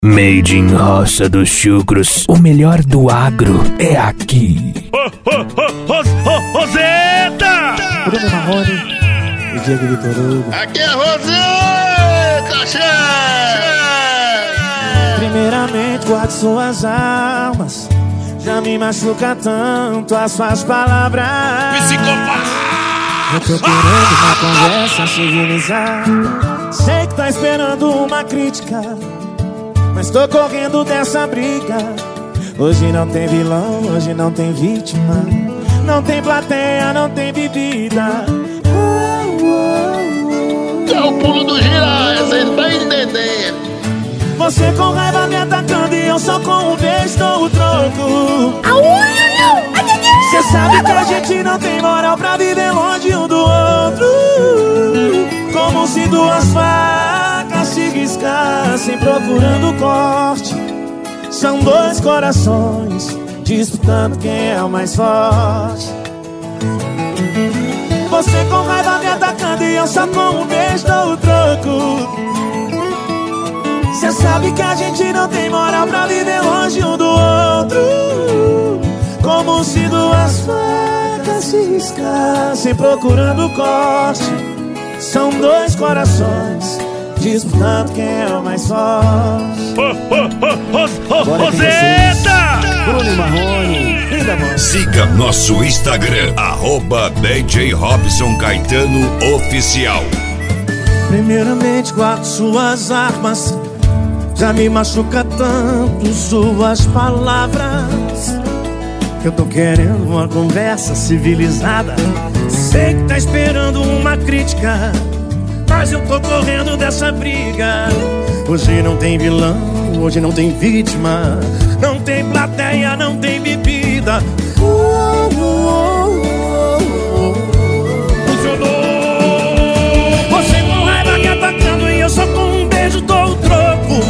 Made in Roça dos Chucros, o melhor do agro é aqui. Roseta! Bruno Marrone e Diego Vitor Hugo. Aqui é Roseta, chefe! Primeiramente, guarde suas armas. Já me machuca tanto as suas palavras. Psicopata! Eu tô querendo uma conversa civilizada. Sei que tá esperando uma crítica, mas tô correndo dessa briga. Hoje não tem vilão, hoje não tem vítima. Não tem plateia, não tem bebida. Que é o pulo do Jiraya, vocês estão entendendo? Você com raiva me atacando e eu só com um beijo dou o troco. Cê sabe que a gente não tem moral pra viver longe um do outro. Como se duas facas se riscassem procurando corte. São dois corações disputando quem é o mais forte. Você com raiva me atacando e eu só com um beijo dou o troco. Cê sabe que a gente não tem moral pra viver longe um do outro. Como se duas facas se riscassem procurando corte. São dois corações disputando quem é o mais forte. Roseta! Bruno Marrone, linda mão. Siga nosso Instagram, @DJ Robson Caetano Oficial. Primeiramente, guarde suas armas. Já me machuca tanto suas palavras. Eu tô querendo uma conversa civilizada. Sei que tá esperando uma crítica, mas eu tô correndo dessa briga. Hoje não tem vilão, hoje não tem vítima. Não tem plateia, não tem bebida. Funcionou! Você com raiva me atacando e eu só com um beijo dou o troco.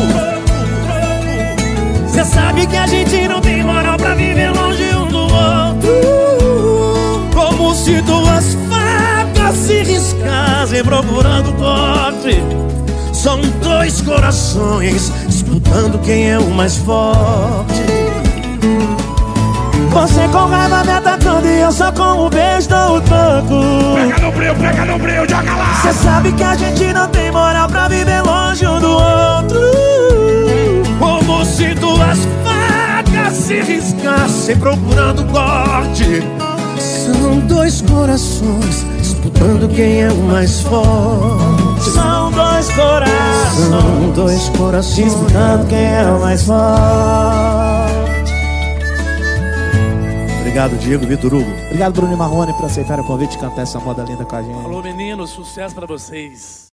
Cê sabe que a gente não tem moral pra viver longe um do outro. Como se duas facas se riscassem procurando corte. São dois corações disputando quem é o mais forte. Você com raiva me atacando e eu só com um beijo dou o troco. Pega no breu, joga lá! Cê sabe que a gente não tem moral pra viver longe um do outro. Como se duas facas se riscassem procurando corte. São dois corações disputando quem é o mais forte. São dois corações disputando quem é o mais forte. Obrigado, Diego Vitor Hugo. Obrigado, Bruno Marrone, por aceitar o convite de cantar essa moda linda com a gente. Alô, meninos, sucesso pra vocês.